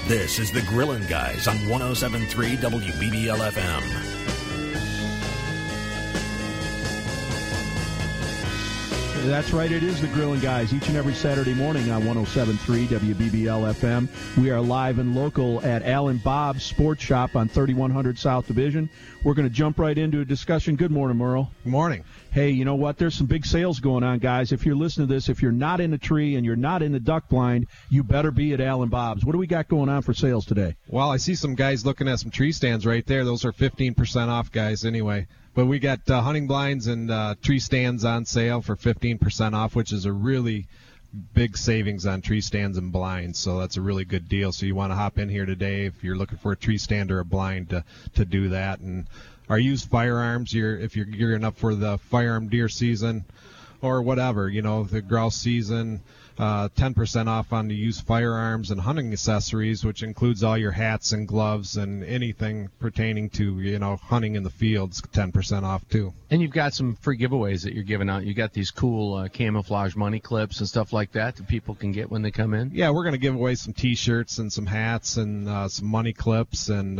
This is the Grillin' Guys on 107.3 WBBL-FM. That's right, it is the Grillin' Guys each and every Saturday morning on 107.3 WBBL-FM. We are live and local at Al & Bob's Sports Shop on 3100 South Division. We're going to jump right into a discussion. Good morning, Merle. Good morning. Hey, you know what? There's some big sales going on, guys. If you're listening to this, if you're not in the tree and you're not in the duck blind, you better be at Al & Bob's. What do we got going on for sales today? Well, I see some guys looking at some tree stands right there. Those are 15% off, guys, anyway. But we got hunting blinds and tree stands on sale for 15% off, which is a really big savings on tree stands and blinds. So that's a really good deal. So you want to hop in here today if you're looking for a tree stand or a blind to do that. And our used firearms, if you're gearing up for the firearm deer season or whatever, the grouse season, 10% off on the used firearms and hunting accessories, which includes all your hats and gloves and anything pertaining to, hunting in the fields, 10% off too. And you've got some free giveaways that you're giving out. You got these cool camouflage money clips and stuff like that people can get when they come in. Yeah, we're going to give away some T-shirts and some hats and some money clips and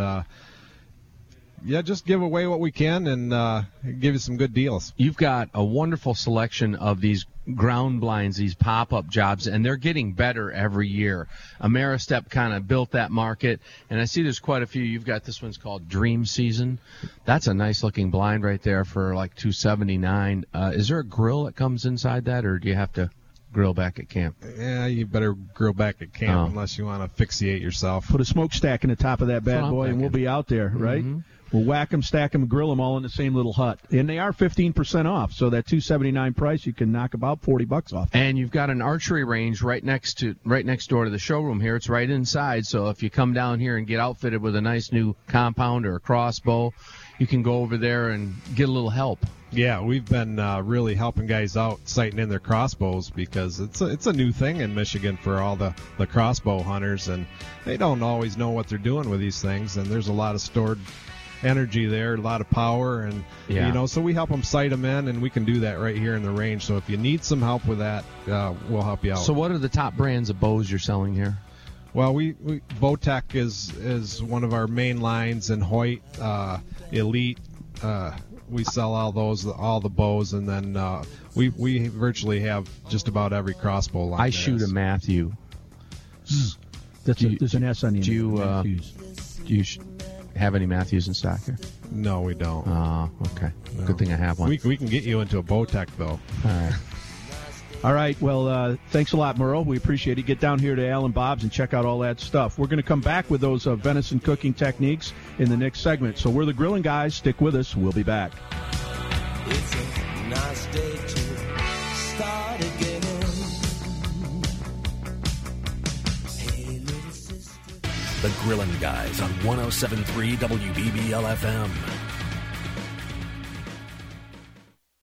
just give away what we can and give you some good deals. You've got a wonderful selection of these ground blinds, these pop-up jobs, and they're getting better every year. Ameristep kind of built that market, and I see there's quite a few. You've got this one's called Dream Season. That's a nice-looking blind right there for like $279. Is there a grill that comes inside that, or do you have to grill back at camp? Yeah, you better grill back at camp unless you want to asphyxiate yourself. Put a smokestack in the top of that bad boy, and we'll be out there, right? Mm-hmm. We'll whack them, stack them, grill them all in the same little hut. And they are 15% off, so that $279 price, you can knock about $40 off. And you've got an archery range right next door to the showroom here. It's right inside, so if you come down here and get outfitted with a nice new compound or a crossbow, you can go over there and get a little help. Yeah, we've been really helping guys out sighting in their crossbows because it's a new thing in Michigan for all the crossbow hunters, and they don't always know what they're doing with these things, and there's a lot of stored energy there, a lot of power, and so we help them sight them in, and we can do that right here in the range. So if you need some help with that, we'll help you out. So what are the top brands of bows you're selling here? Well, we Bowtech is one of our main lines, and Hoyt, Elite. We sell all the bows, and then we virtually have just about every crossbow line. I shoot a Matthew. There's an S on the end. Do you have any Matthews in stock here? No, we don't. Oh, okay. No. Good thing I have one. We can get you into a Bowtech, though. All right. Well, thanks a lot, Merle. We appreciate it. Get down here to Al & Bob's and check out all that stuff. We're going to come back with those venison cooking techniques in the next segment. So we're the Grillin' Guys. Stick with us. We'll be back. It's a nice day to start again. Hey, little sister. The Grillin' Guys on 107.3 WBBL-FM.